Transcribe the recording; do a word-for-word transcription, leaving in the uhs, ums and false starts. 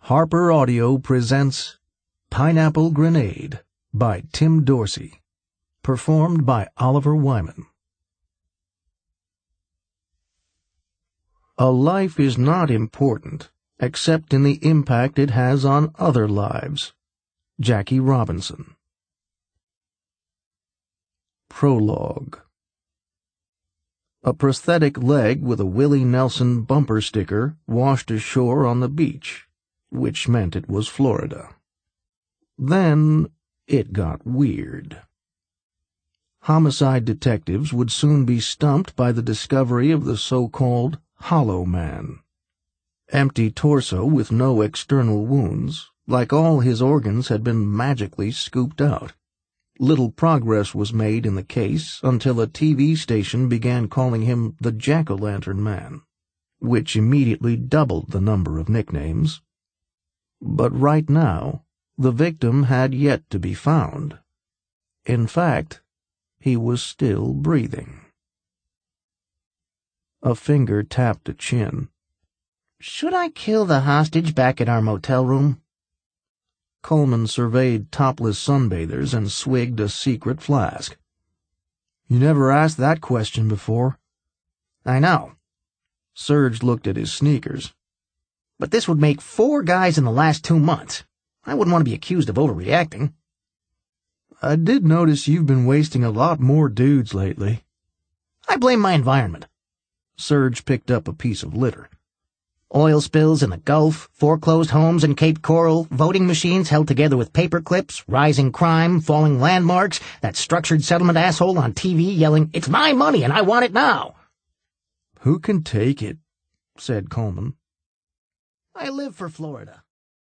Harper Audio presents Pineapple Grenade by Tim Dorsey, performed by Oliver Wyman. A life is not important except in the impact it has on other lives. Jackie Robinson. Prologue. A prosthetic leg with a Willie Nelson bumper sticker washed ashore on the beach, which meant it was Florida. Then it got weird. Homicide detectives would soon be stumped by the discovery of the so-called Hollow Man. Empty torso with no external wounds, like all his organs had been magically scooped out. Little progress was made in the case until a T V station began calling him the Jack-o'-lantern Man, which immediately doubled the number of nicknames. But right now, the victim had yet to be found. In fact, he was still breathing. A finger tapped a chin. "Should I kill the hostage back at our motel room?" Coleman surveyed topless sunbathers and swigged a secret flask. "You never asked that question before." "I know." Serge looked at his sneakers. "But this would make four guys in the last two months. I wouldn't want to be accused of overreacting." "I did notice you've been wasting a lot more dudes lately." "I blame my environment." Serge picked up a piece of litter. Oil spills in the Gulf, foreclosed homes in Cape Coral, voting machines held together with paper clips, rising crime, falling landmarks, that structured settlement asshole on T V yelling, "It's my money and I want it now." "Who can take it?" said Coleman. "I live for Florida."